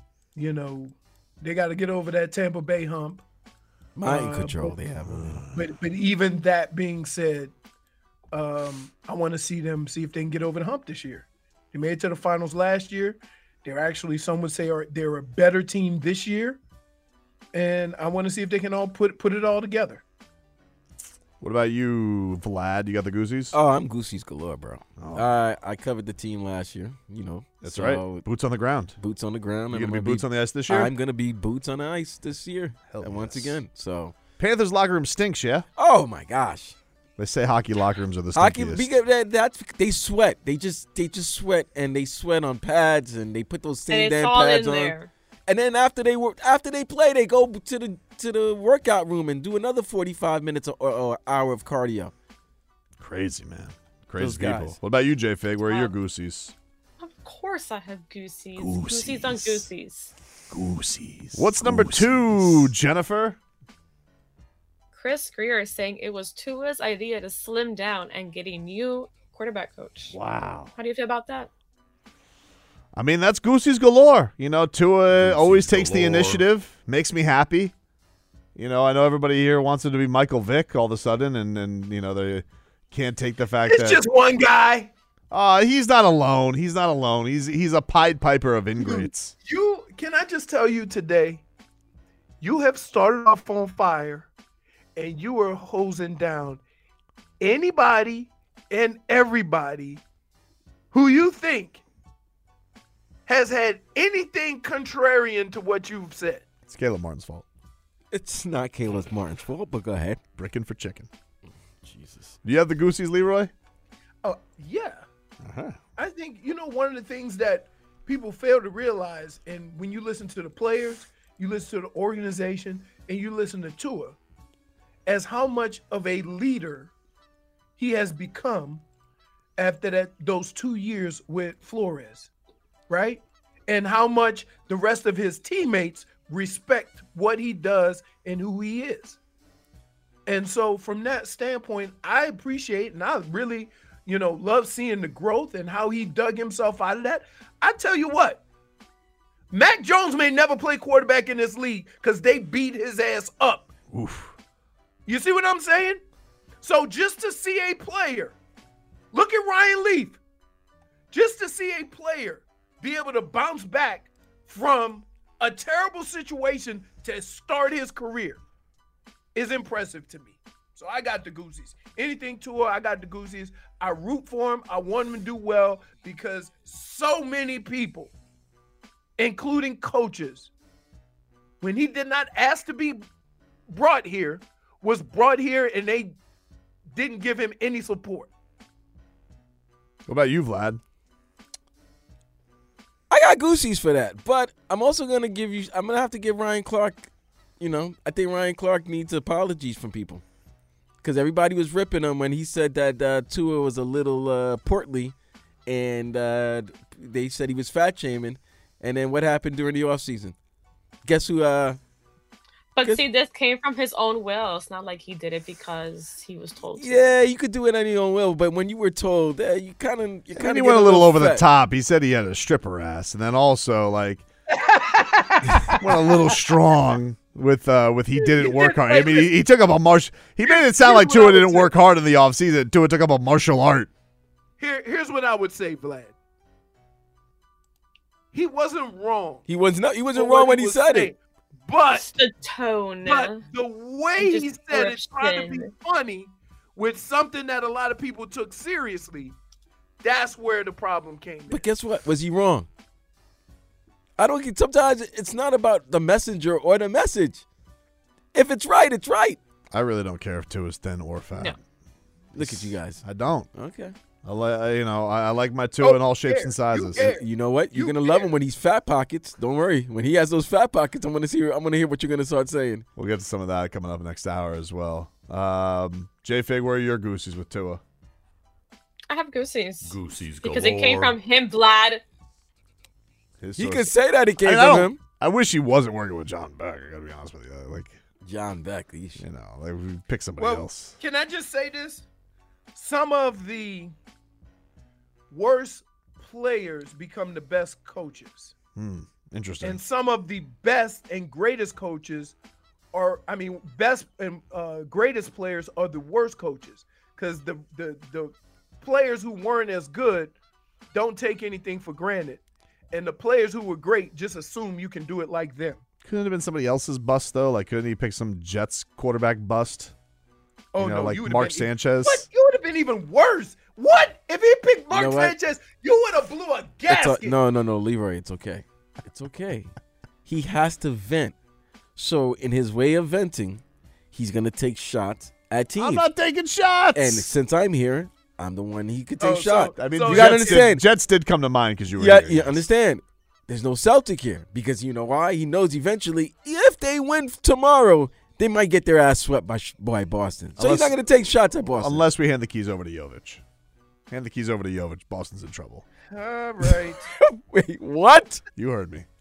Speaker 7: they got to get over that Tampa Bay hump.
Speaker 8: Mind control they have.
Speaker 7: But even that being said, I want to see if they can get over the hump this year. They made it to the finals last year. They're actually, some would say, they're a better team this year. And I want to see if they can all put it all together.
Speaker 5: What about you, Vlad? You got the Goosies?
Speaker 8: Oh, I'm Goosies galore, bro. Oh. I covered the team last year,
Speaker 5: That's right. Boots on the ground.
Speaker 8: Boots on the ground.
Speaker 5: You're going to be boots on the ice this year?
Speaker 8: I'm going to be boots on the ice this year. Once again. So
Speaker 5: Panthers locker room stinks, yeah?
Speaker 8: Oh, my gosh.
Speaker 5: They say hockey locker rooms are the stinkiest.
Speaker 8: They sweat. They just sweat, and they sweat on pads, and they put those same damn pads on. There. And then after they play, they go to the workout room and do another 45 minutes or hour of cardio.
Speaker 5: Crazy, man. Crazy people. What about you, J-Fig? Where are your Goosies?
Speaker 6: Of course I have Goosies. Goosies on Goosies.
Speaker 5: Goosies. What's number 2, Jennifer?
Speaker 6: Chris Greer is saying it was Tua's idea to slim down and get a new quarterback coach.
Speaker 5: Wow.
Speaker 6: How do you feel about that?
Speaker 5: I mean, that's Goosies galore. Tua always takes the initiative. Makes me happy. I know everybody here wants him to be Michael Vick all of a sudden, and they can't take the fact that
Speaker 7: it's just one guy.
Speaker 5: He's not alone. He's not alone. He's a Pied Piper of ingrates.
Speaker 7: Can I just tell you today, you have started off on fire, and you are hosing down anybody and everybody who you think has had anything contrarian to what you've said.
Speaker 5: It's Caleb Martin's fault.
Speaker 8: It's not Caleb Martin's fault, but go ahead.
Speaker 5: Brickin' for chicken.
Speaker 8: Jesus.
Speaker 5: Do you have the Goosies, Leroy?
Speaker 7: Oh, yeah.
Speaker 5: Uh-huh.
Speaker 7: I think, one of the things that people fail to realize, and when you listen to the players, you listen to the organization, and you listen to Tua, as how much of a leader he has become after those 2 years with Flores. Right? And how much the rest of his teammates respect what he does and who he is. And so from that standpoint, I appreciate and I really, love seeing the growth and how he dug himself out of that. I tell you what, Mac Jones may never play quarterback in this league because they beat his ass up.
Speaker 5: Oof.
Speaker 7: You see what I'm saying? So just to see a player, look at Ryan Leaf, just to see a player be able to bounce back from a terrible situation to start his career is impressive to me. So I got the Goosies. Anything Tua, I got the Goosies. I root for him. I want him to do well because so many people, including coaches, when he did not ask to be brought here was brought here and they didn't give him any support.
Speaker 5: What about you, Vlad?
Speaker 8: I got goosies for that, but I'm also going to I'm going to have to give Ryan Clark, I think Ryan Clark needs apologies from people. Because everybody was ripping him when he said that Tua was a little portly, and they said he was fat shaming. And then what happened during the offseason? Guess who?
Speaker 6: See, this came from his own will. It's not like he did it because he was told to.
Speaker 8: Yeah, you could do it on your own will, but when you were told, you kind of
Speaker 5: he went a little over the top. He said he had a stripper ass, and then also like went a little strong with he didn't work hard. I mean, he took up a he made it sound like Tua didn't work hard in the offseason. Tua took up a martial art.
Speaker 7: Here's what I would say, Vlad. He wasn't wrong.
Speaker 8: He wasn't wrong when he said it.
Speaker 7: But
Speaker 6: the tone.
Speaker 7: But the way he said it, trying to be funny with something that a lot of people took seriously, that's where the problem came in.
Speaker 8: But guess what? Was he wrong? Sometimes it's not about the messenger or the message. If it's right, it's right.
Speaker 5: I really don't care if Tua's thin or fat.
Speaker 6: No.
Speaker 8: Look at you guys.
Speaker 5: I don't.
Speaker 8: Okay.
Speaker 5: I like my Tua in all shapes and sizes.
Speaker 8: You know what? You're gonna love him when he's fat pockets. Don't worry. When he has those fat pockets, I'm gonna hear what you're gonna start saying.
Speaker 5: We'll get to some of that coming up next hour as well. J-Fig, where are your goosies with Tua?
Speaker 6: I have goosies.
Speaker 5: Goosies
Speaker 6: because it came from him, Vlad.
Speaker 8: He could say that it came from him.
Speaker 5: I wish he wasn't working with John Beck. I gotta be honest with you. Like
Speaker 8: John Beck,
Speaker 5: we pick somebody else.
Speaker 7: Can I just say this? Some of the worst players become the best coaches.
Speaker 5: Interesting.
Speaker 7: And some of the best and greatest coaches best and greatest players are the worst coaches. Because the players who weren't as good don't take anything for granted. And the players who were great just assume you can do it like them.
Speaker 5: Couldn't it have been somebody else's bust, though? Like, couldn't he pick some Jets quarterback bust? Like Mark Sanchez?
Speaker 7: What? You would have been even worse. What? If he picked Mark Sanchez, you would have blew a gasket.
Speaker 8: No, Leroy, it's okay. It's okay. He has to vent. So in his way of venting, he's going to take shots at teams.
Speaker 5: I'm not taking shots.
Speaker 8: And since I'm here, I'm the one he could take shots.
Speaker 5: You
Speaker 8: got to understand.
Speaker 5: Jets did come to mind because you were here.
Speaker 8: You understand. There's no Celtic here because you know why? He knows eventually if they win tomorrow, they might get their ass swept by Boston. So he's not going to take shots at Boston.
Speaker 5: Unless we hand the keys over to Jovic. Hand the keys over to Jovic. Boston's in trouble.
Speaker 7: All right.
Speaker 8: Wait, what?
Speaker 5: You heard me.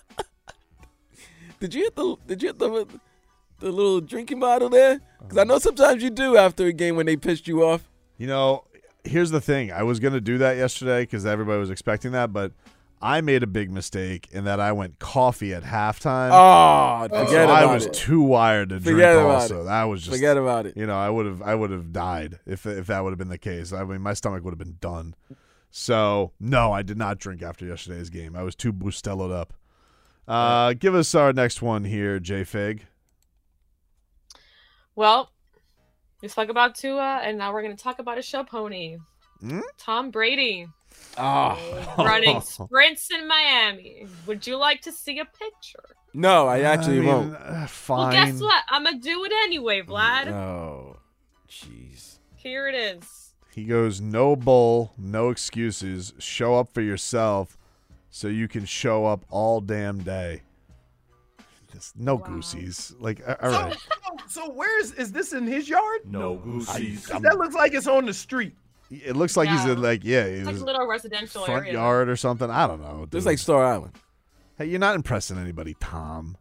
Speaker 8: Did you hit the little drinking bottle there? Because I know sometimes you do after a game when they pissed you off.
Speaker 5: Here's the thing. I was going to do that yesterday because everybody was expecting that, but I made a big mistake in that I went coffee at halftime.
Speaker 8: Forget about it.
Speaker 5: I was too wired to drink also. That was just
Speaker 8: forget about it.
Speaker 5: I would have died if that would have been the case. I mean, my stomach would have been done. So no, I did not drink after yesterday's game. I was too Bustello'd up. Give us our next one here, J-Fig.
Speaker 6: Well, we spoke about Tua, and now we're going to talk about a show pony. Tom Brady. Running sprints in Miami. Would you like to see a picture?
Speaker 8: No, I actually won't.
Speaker 5: Fine.
Speaker 6: Well, guess what? I'm going to do it anyway, Vlad.
Speaker 8: Oh, jeez.
Speaker 6: Here it is.
Speaker 5: He goes, no bull, no excuses. Show up for yourself so you can show up all damn day. Just no goosies. Like, all right.
Speaker 7: So where is this in his yard?
Speaker 5: No goosies.
Speaker 7: That looks like it's on the street.
Speaker 5: It looks like he's in
Speaker 6: it's like a little residential
Speaker 5: front
Speaker 6: area.
Speaker 5: yard or something. I don't know.
Speaker 8: It's like Star Island.
Speaker 5: Hey, you're not impressing anybody, Tom.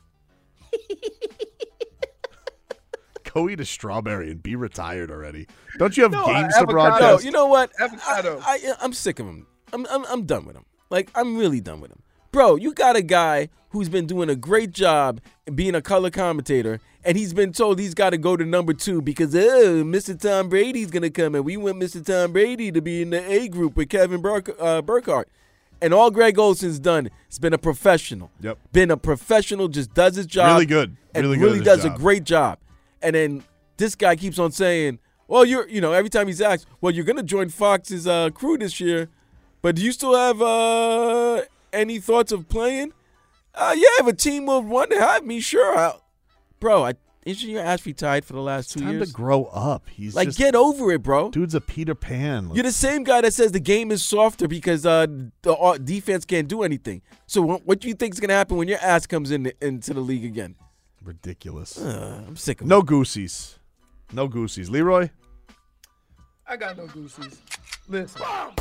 Speaker 5: Go eat a strawberry and be retired already. Don't you have games to broadcast?
Speaker 8: No, you know what? I'm sick of him. I'm done with him. Like, I'm really done with him. Bro, you got a guy who's been doing a great job being a color commentator, and he's been told he's got to go to number 2 because Mr. Tom Brady's going to come, and we want Mr. Tom Brady to be in the A group with Kevin Burkhardt. And all Greg Olson's done has been a professional.
Speaker 5: Yep.
Speaker 8: Been a professional, just does his job.
Speaker 5: Really good.
Speaker 8: And really does a great job. And then this guy keeps on saying, well, every time he's asked, well, you're going to join Fox's crew this year, but do you still have any thoughts of playing? Yeah, if a team would want to have me, sure. Bro, Isn't your ass retired for the last 2 years?
Speaker 5: Time to grow up. He's
Speaker 8: like,
Speaker 5: just,
Speaker 8: get over it, bro.
Speaker 5: Dude's a Peter Pan.
Speaker 8: You're the same guy that says the game is softer because the defense can't do anything. So what do you think is going to happen when your ass comes into the league again?
Speaker 5: Ridiculous.
Speaker 8: I'm sick of
Speaker 5: no
Speaker 8: it.
Speaker 5: Goosies. No Goosies. Leroy?
Speaker 7: I got no Goosies. Listen.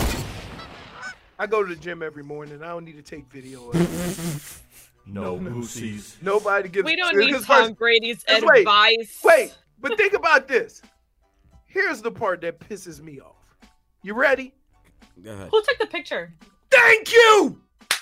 Speaker 7: I go to the gym every morning. I don't need to take video of it.
Speaker 12: No Goosies.
Speaker 7: Nobody gives.
Speaker 6: We don't need Tom Brady's advice.
Speaker 7: Wait, but think about this. Here's the part that pisses me off. You ready?
Speaker 6: Who took the picture?
Speaker 7: Thank you.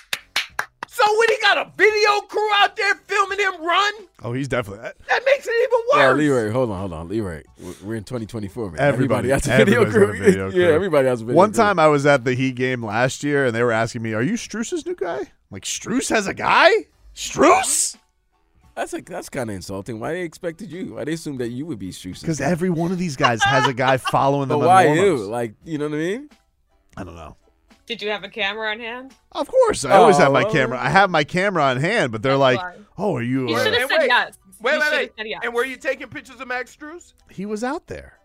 Speaker 7: So when he got a video crew out there filming him run,
Speaker 5: Oh, he's definitely.
Speaker 7: that makes it even worse.
Speaker 8: Yeah, Leroy, hold on. Leroy, we're in 2024, man.
Speaker 5: Everybody
Speaker 8: has a video
Speaker 5: everybody's
Speaker 8: crew.
Speaker 5: got a video crew.
Speaker 8: Yeah, everybody has a video
Speaker 5: One
Speaker 8: crew.
Speaker 5: time I was at the Heat game last year, and they were asking me, "Are you Strus's new guy?" I'm like, Strus has a guy? Strus?
Speaker 8: That's kind of insulting. Why they expected you? Why they assumed that you would be Strus?
Speaker 5: Because every one of these guys has a guy following them.
Speaker 8: But why
Speaker 5: on
Speaker 8: you?
Speaker 5: warm-ups.
Speaker 8: Like, you know what I mean?
Speaker 5: I don't know.
Speaker 6: Did you have a camera on hand?
Speaker 5: Of course, I always have my camera. I have my camera on hand, but they're like, "Oh, are you?"
Speaker 6: You should have said yes.
Speaker 7: Wait.
Speaker 6: Said yes.
Speaker 7: And were you taking pictures of Max Strus?
Speaker 5: He was out there.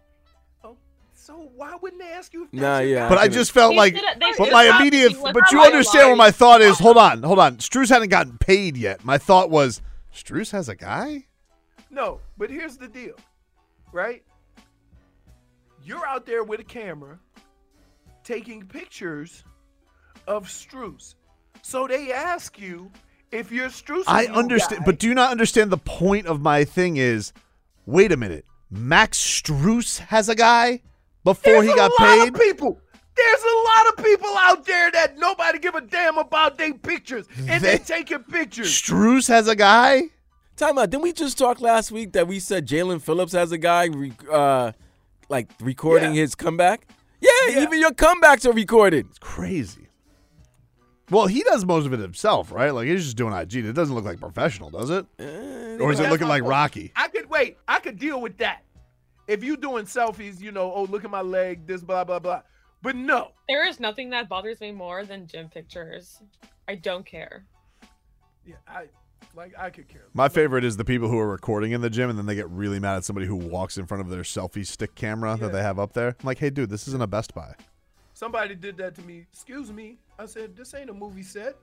Speaker 7: So why wouldn't they ask you if
Speaker 8: Nah, yeah.
Speaker 5: But I just felt
Speaker 6: They
Speaker 5: like,
Speaker 6: shoulda- they
Speaker 5: but
Speaker 6: shoulda
Speaker 5: my
Speaker 6: stopped
Speaker 5: immediate,
Speaker 6: you with
Speaker 5: but you
Speaker 6: my
Speaker 5: understand what
Speaker 6: life.
Speaker 5: my thought is. Hold on. Strus hadn't gotten paid yet. My thought was, Strus has a guy?
Speaker 7: No, but here's the deal, right? You're out there with a camera taking pictures of Strus. So they ask you if you're Strus.
Speaker 5: I understand, but do you not understand the point of my thing is, wait a minute, Max Strus has a guy before he got paid?
Speaker 7: There's a lot of people out there that nobody give a damn about their pictures, and they taking pictures.
Speaker 5: Strus has a guy?
Speaker 8: Time out. Didn't we just talk last week that we said Jalen Phillips has a guy recording his comeback? Yeah, even your comebacks are recorded. It's
Speaker 5: crazy. Well, he does most of it himself, right? Like, he's just doing IG. It doesn't look like professional, does it? Or is it looking like Rocky?
Speaker 7: I could deal with that. If you doing selfies, oh, look at my leg, this, blah, blah, blah. But no.
Speaker 6: There is nothing that bothers me more than gym pictures. I don't care.
Speaker 7: Yeah, I could care.
Speaker 5: My favorite is the people who are recording in the gym and then they get really mad at somebody who walks in front of their selfie stick camera that they have up there. I'm like, hey, dude, this isn't a Best Buy.
Speaker 7: Somebody did that to me. Excuse me. I said, this ain't a movie set.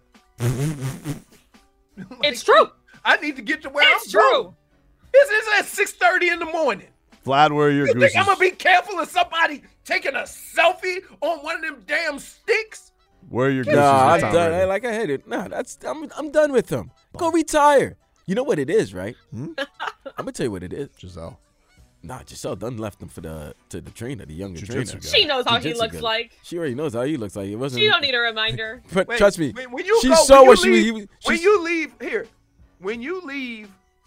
Speaker 6: It's true.
Speaker 7: I need to get to where
Speaker 6: It's
Speaker 7: I'm
Speaker 6: true.
Speaker 7: going. This is at 6:30 in the morning.
Speaker 5: Vlad, where are your
Speaker 7: You think I'm
Speaker 5: gooses?
Speaker 7: going to be careful of somebody taking a selfie on one of them damn sticks?
Speaker 5: Where are your gooses?
Speaker 8: Nah,
Speaker 5: with
Speaker 8: I'm
Speaker 5: Tom
Speaker 8: done.
Speaker 5: Brady?
Speaker 8: Like I hate it. Nah, I'm done with him. Go retire. You know what it is, right? I'm gonna tell you what it is.
Speaker 5: Giselle.
Speaker 8: Nah, Giselle done left him to the trainer, the younger trainer.
Speaker 5: Jiu-jitsu guy.
Speaker 6: She knows how he
Speaker 8: Jiu-jitsu
Speaker 6: looks
Speaker 8: guy.
Speaker 6: like.
Speaker 8: She already knows how he looks like. It wasn't.
Speaker 6: She don't need a reminder.
Speaker 8: But
Speaker 7: Wait,
Speaker 8: trust me,
Speaker 7: when you
Speaker 8: she
Speaker 7: go,
Speaker 8: saw
Speaker 7: when
Speaker 8: what
Speaker 7: you
Speaker 8: she
Speaker 7: leave,
Speaker 8: was.
Speaker 7: when you leave here, when you leave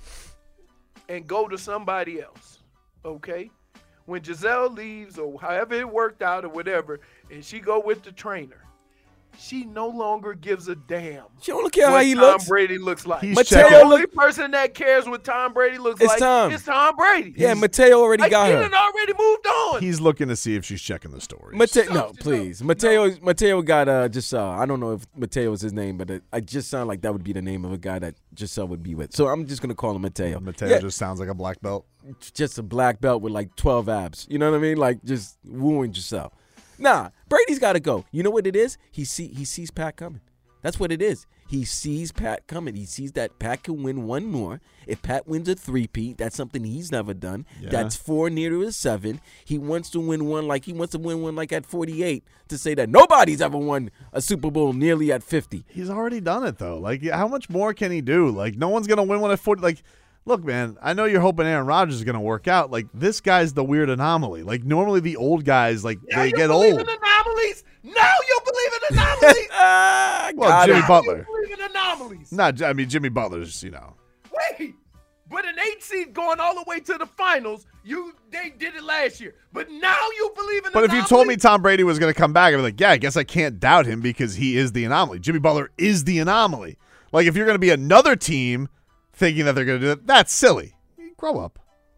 Speaker 7: and go to somebody else, okay? When Giselle leaves or however it worked out or whatever, and she go with the trainer, she no longer gives a damn.
Speaker 8: She don't care how
Speaker 7: what
Speaker 8: he
Speaker 7: Tom
Speaker 8: looks.
Speaker 7: Brady looks like.
Speaker 5: He's
Speaker 8: Mateo
Speaker 7: The only
Speaker 8: look.
Speaker 7: person that cares what Tom Brady looks
Speaker 8: It's
Speaker 7: like
Speaker 8: Tom.
Speaker 7: is Tom Brady.
Speaker 8: Yeah, Mateo already
Speaker 7: like,
Speaker 8: got
Speaker 7: he
Speaker 8: her.
Speaker 7: done already moved on.
Speaker 5: He's looking to see if she's checking the stories.
Speaker 8: No, please. Mateo got Giselle. I don't know if Mateo is his name, but I just sound like that would be the name of a guy that Giselle would be with. So I'm just gonna call him Mateo.
Speaker 5: Mateo just sounds like a black belt.
Speaker 8: Just a black belt with like 12 abs. You know what I mean? Like just wooing Giselle. Nah, Brady's got to go. You know what it is? He sees Pat coming. That's what it is. He sees Pat coming. He sees that Pat can win one more. If Pat wins a three-peat, that's something he's never done.
Speaker 5: Yeah.
Speaker 8: That's 4 near to his 7. He wants to win one like at 48 to say that nobody's ever won a Super Bowl nearly at 50.
Speaker 5: He's already done it, though. Like, how much more can he do? Like, no one's going to win one at 40. Like, look, man, I know you're hoping Aaron Rodgers is going to work out. Like, this guy's the weird anomaly. Like, normally the old guys, like,
Speaker 7: Now
Speaker 5: they
Speaker 7: you
Speaker 5: get
Speaker 7: believe
Speaker 5: old.
Speaker 7: in anomalies. Now you believe in anomalies.
Speaker 5: Well, Jimmy
Speaker 7: Now
Speaker 5: Butler.
Speaker 7: You believe in anomalies.
Speaker 5: I mean, Jimmy Butler's,
Speaker 7: Wait, but an 8 seed going all the way to the finals, they did it last year. But now you believe in
Speaker 5: But if
Speaker 7: anomalies?
Speaker 5: you told me Tom Brady was going to come back, I'd be like, yeah, I guess I can't doubt him because he is the anomaly. Jimmy Butler is the anomaly. Like, if you're going to be another team thinking that they're going to do that, that's silly. Grow up.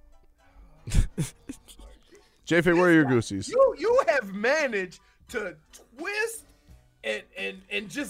Speaker 5: J-Fay, where are your goosies?
Speaker 7: You have managed to twist and just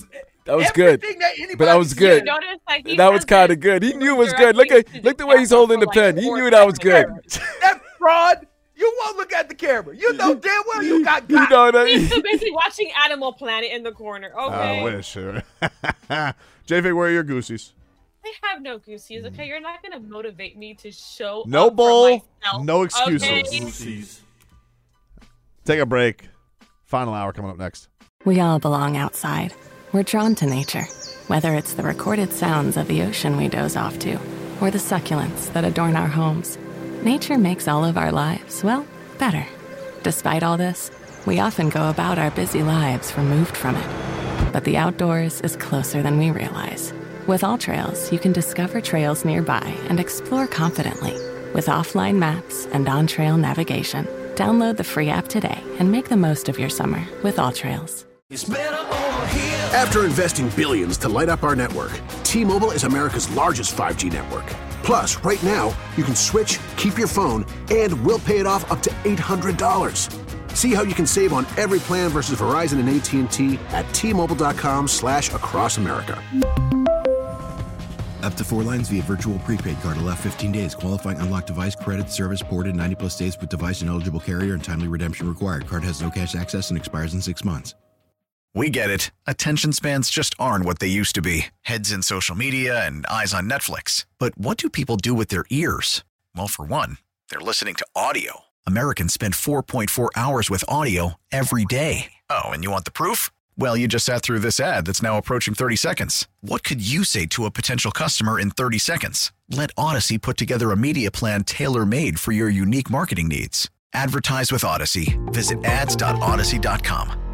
Speaker 8: That was good. But that was good. That was kind of good. He knew it was good. Look the way he's holding the pen. He knew that was good.
Speaker 13: That's fraud. You won't look at the camera. You know damn well you got.
Speaker 8: You know that.
Speaker 6: He's too busy watching Animal Planet in the corner. Okay.
Speaker 5: I wish. J-Fig, where are your goosies?
Speaker 6: I have no goosies, okay? You're not going to motivate me to show
Speaker 5: No
Speaker 6: up
Speaker 5: bull,
Speaker 6: for myself,
Speaker 5: no excuses.
Speaker 6: okay?
Speaker 12: Goosies.
Speaker 5: Take a break. Final hour coming up next.
Speaker 4: We all belong outside. We're drawn to nature, whether it's the recorded sounds of the ocean we doze off to, or the succulents that adorn our homes. Nature makes all of our lives, well, better. Despite all this, we often go about our busy lives removed from it. But the outdoors is closer than we realize. With AllTrails, you can discover trails nearby and explore confidently. With offline maps and on-trail navigation, download the free app today and make the most of your summer with AllTrails.
Speaker 2: After investing billions to light up our network, T-Mobile is America's largest 5G network. Plus, right now, you can switch, keep your phone, and we'll pay it off up to $800. See how you can save on every plan versus Verizon and AT&T at T-Mobile.com/across America.
Speaker 3: Up to 4 lines via virtual prepaid card. Allow 15 days. Qualifying unlocked device credit service ported 90+ days with device and eligible carrier and timely redemption required. Card has no cash access and expires in 6 months.
Speaker 11: We get it. Attention spans just aren't what they used to be. Heads in social media and eyes on Netflix. But what do people do with their ears? Well, for one, they're listening to audio. Americans spend 4.4 hours with audio every day. Oh, and you want the proof? Well, you just sat through this ad that's now approaching 30 seconds. What could you say to a potential customer in 30 seconds? Let Odyssey put together a media plan tailor-made for your unique marketing needs. Advertise with Odyssey. Visit ads.odyssey.com.